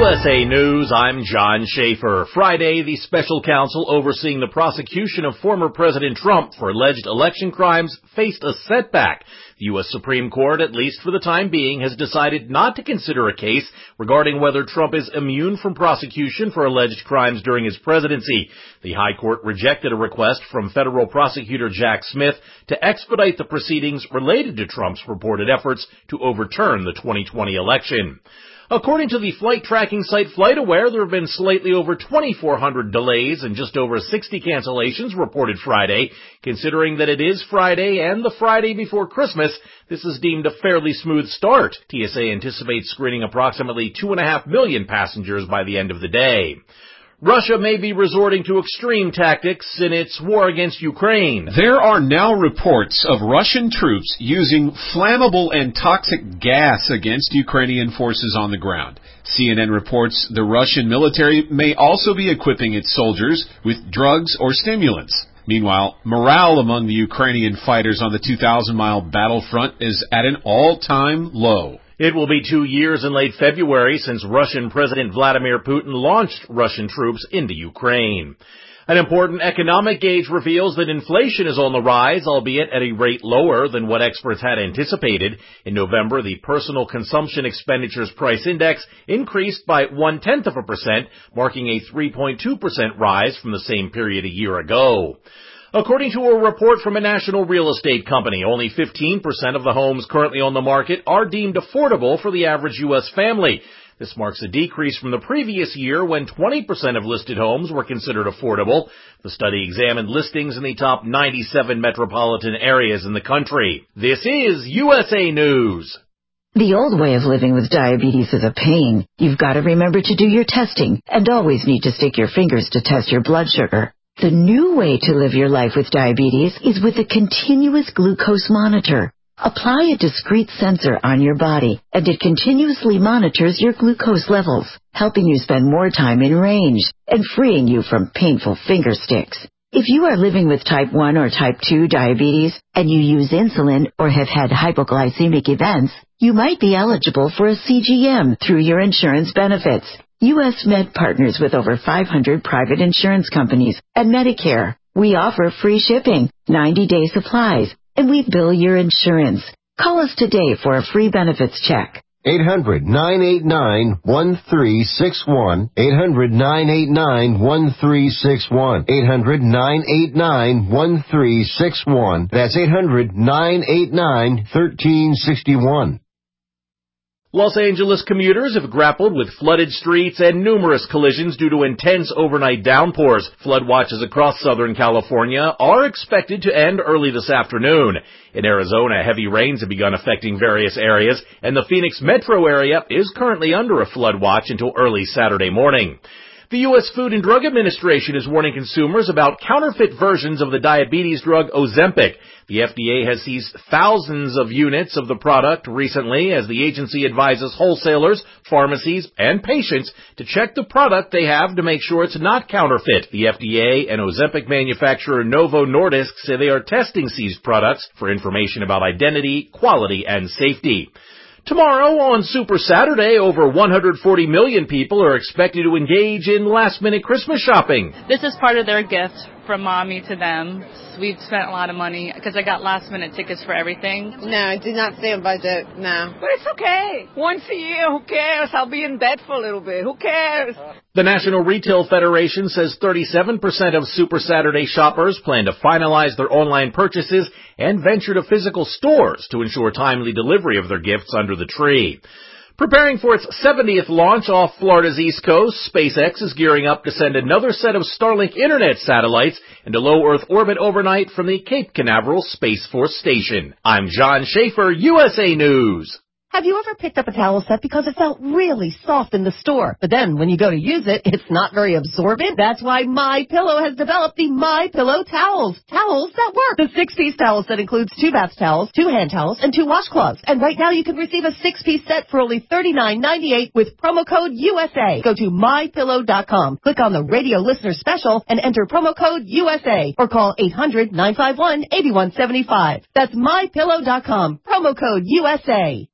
USA News, I'm John Schaefer. Friday, the special counsel overseeing the prosecution of former President Trump for alleged election crimes faced a setback. The U.S. Supreme Court, at least for the time being, has decided not to consider a case regarding whether Trump is immune from prosecution for alleged crimes during his presidency. The High Court rejected a request from federal prosecutor Jack Smith to expedite the proceedings related to Trump's reported efforts to overturn the 2020 election. According to the flight tracking site FlightAware, there have been slightly over 2,400 delays and just over 60 cancellations reported Friday. Considering that it is Friday and the Friday before Christmas, this is deemed a fairly smooth start. TSA anticipates screening approximately 2.5 million passengers by the end of the day. Russia may be resorting to extreme tactics in its war against Ukraine. There are now reports of Russian troops using flammable and toxic gas against Ukrainian forces on the ground. CNN reports the Russian military may also be equipping its soldiers with drugs or stimulants. Meanwhile, morale among the Ukrainian fighters on the 2,000-mile battlefront is at an all-time low. It will be 2 years in late February since Russian President Vladimir Putin launched Russian troops into Ukraine. An important economic gauge reveals that inflation is on the rise, albeit at a rate lower than what experts had anticipated. In November, the Personal Consumption Expenditures Price Index increased by 0.1%, marking a 3.2% rise from the same period a year ago. According to a report from a national real estate company, only 15% of the homes currently on the market are deemed affordable for the average U.S. family. This marks a decrease from the previous year when 20% of listed homes were considered affordable. The study examined listings in the top 97 metropolitan areas in the country. This is USA News. The old way of living with diabetes is a pain. You've got to remember to do your testing and always need to stick your fingers to test your blood sugar. The new way to live your life with diabetes is with a continuous glucose monitor. Apply a discrete sensor on your body, and it continuously monitors your glucose levels, helping you spend more time in range and freeing you from painful finger sticks. If you are living with type 1 or type 2 diabetes and you use insulin or have had hypoglycemic events, you might be eligible for a CGM through your insurance benefits. U.S. Med partners with over 500 private insurance companies and Medicare. We offer free shipping, 90-day supplies, and we bill your insurance. Call us today for a free benefits check. 800-989-1361. 800-989-1361. 800-989-1361. That's 800-989-1361. Los Angeles commuters have grappled with flooded streets and numerous collisions due to intense overnight downpours. Flood watches across Southern California are expected to end early this afternoon. In Arizona, heavy rains have begun affecting various areas, and the Phoenix metro area is currently under a flood watch until early Saturday morning. The U.S. Food and Drug Administration is warning consumers about counterfeit versions of the diabetes drug Ozempic. The FDA has seized thousands of units of the product recently as the agency advises wholesalers, pharmacies, and patients to check the product they have to make sure it's not counterfeit. The FDA and Ozempic manufacturer Novo Nordisk say they are testing seized products for information about identity, quality, and safety. Tomorrow on Super Saturday, over 140 million people are expected to engage in last-minute Christmas shopping. This is part of their gift from mommy to them. We've spent a lot of money because I got last-minute tickets for everything. No, I did not stay on budget, no. But it's okay. Once a year, who cares? I'll be in bed for a little bit. Who cares? The National Retail Federation says 37% of Super Saturday shoppers plan to finalize their online purchases and venture to physical stores to ensure timely delivery of their gifts under the tree. Preparing for its 70th launch off Florida's East Coast, SpaceX is gearing up to send another set of Starlink Internet satellites into low Earth orbit overnight from the Cape Canaveral Space Force Station. I'm John Schaefer, USA News. Have you ever picked up a towel set because it felt really soft in the store, but then when you go to use it, it's not very absorbent? That's why MyPillow has developed the MyPillow towels. Towels that work. The 6-piece towel set includes 2 bath towels, 2 hand towels, and 2 washcloths. And right now you can receive a 6-piece set for only $39.98 with promo code USA. Go to MyPillow.com, click on the radio listener special, and enter promo code USA, or call 800-951-8175. That's MyPillow.com, promo code USA.